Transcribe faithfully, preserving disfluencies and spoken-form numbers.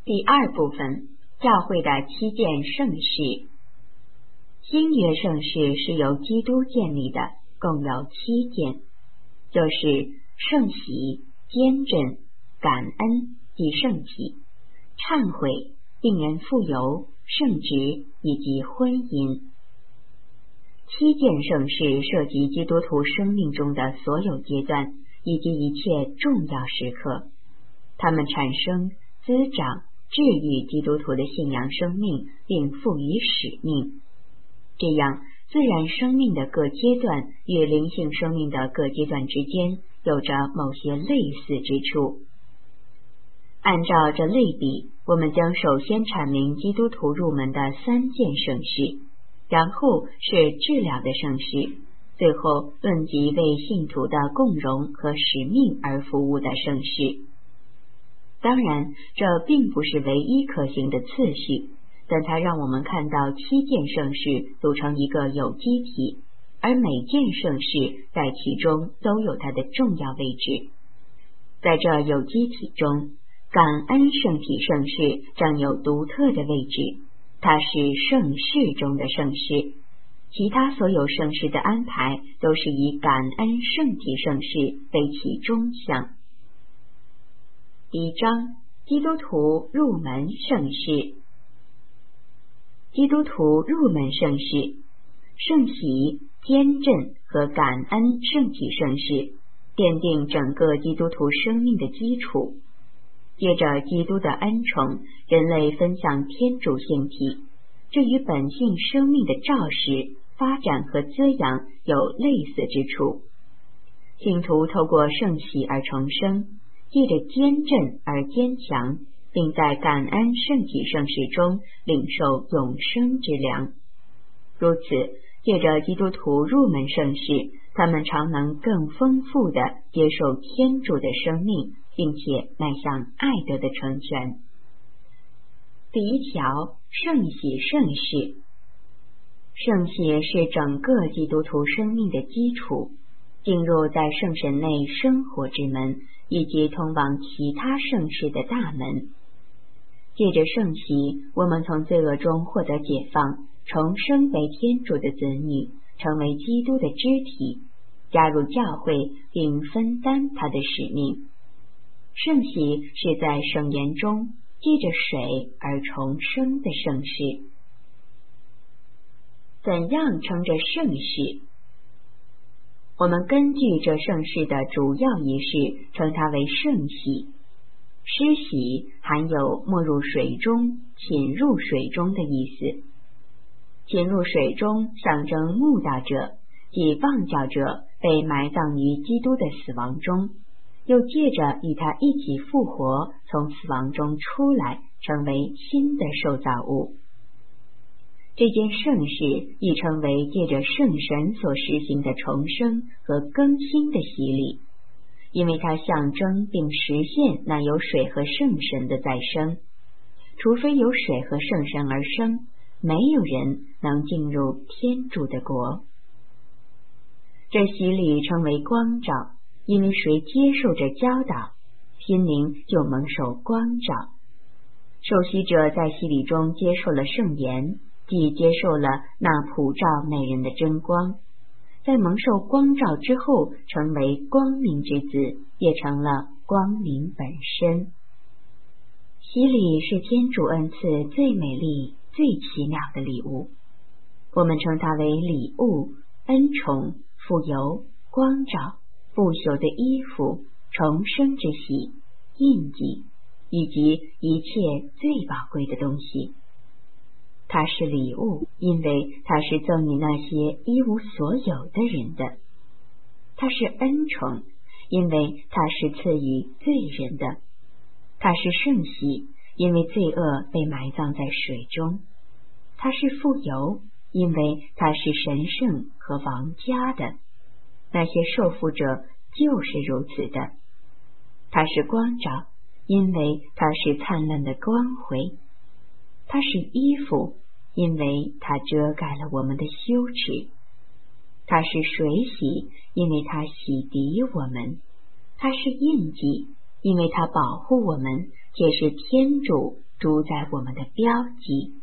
第二部分，教会的七件圣事。新约圣事是由基督建立的，共有七件，就是圣洗、坚振、感恩及圣体、忏悔、令人富有、圣职以及婚姻。七件圣事涉及基督徒生命中的所有阶段以及一切重要时刻，它们产生、滋长、治愈基督徒的信仰生命，并赋予使命。这样，自然生命的各阶段与灵性生命的各阶段之间有着某些类似之处。按照这类比，我们将首先阐明基督徒入门的三件圣事，然后是治疗的圣事，最后论及为信徒的共荣和使命而服务的圣事。当然，这并不是唯一可行的次序，但它让我们看到七件圣事组成一个有机体，而每件圣事在其中都有它的重要位置。在这有机体中，感恩圣体圣事占有独特的位置，它是圣事中的圣事，其他所有圣事的安排都是以感恩圣体圣事为其中项。第一章，基督徒入门圣事。基督徒入门圣事，圣洗、坚振和感恩圣体圣事奠定整个基督徒生命的基础。借着基督的恩宠，人类分享天主性体，这与本性生命的肇始、发展和滋养有类似之处。信徒透过圣洗而重生，借着坚振而坚强，并在感恩圣体圣事中领受永生之粮。如此，借着基督徒入门圣事，他们常能更丰富地接受天主的生命，并且迈向爱德的成全。第一条，圣洗圣事。圣洗是整个基督徒生命的基础，进入在圣神内生活之门，以及通往其他圣事的大门。借着圣洗，我们从罪恶中获得解放，重生为天主的子女，成为基督的肢体，加入教会并分担他的使命。圣洗是在圣言中借着水而重生的圣事。怎样称着圣事？我们根据这圣事的主要仪式，称它为圣洗。施洗含有没入水中、浸入水中的意思。浸入水中象征慕道者，即忘教者被埋葬于基督的死亡中，又借着与他一起复活，从死亡中出来，成为新的受造物。这件圣事亦称为借着圣神所实行的重生和更新的洗礼，因为它象征并实现那由水和圣神的再生。除非有水和圣神而生，没有人能进入天主的国。这洗礼称为光照，因为谁接受着教导，心灵就蒙受光照。受洗者在洗礼中接受了圣言，即接受了那普照美人的真光，在蒙受光照之后，成为光明之子，也成了光明本身。洗礼是天主恩赐最美丽、最奇妙的礼物，我们称它为礼物、恩宠、富有、光照、不朽的衣服、重生之喜、印记，以及一切最宝贵的东西。它是礼物，因为它是赠予那些一无所有的人的。它是恩宠，因为它是赐予罪人的。它是圣洗，因为罪恶被埋葬在水中。它是富有，因为它是神圣和王家的。那些受福者就是如此的。它是光照，因为它是灿烂的光辉。它是衣服，因为它遮盖了我们的羞耻。它是水洗，因为它洗涤我们。它是印记，因为它保护我们，且是天主主宰我们的标记。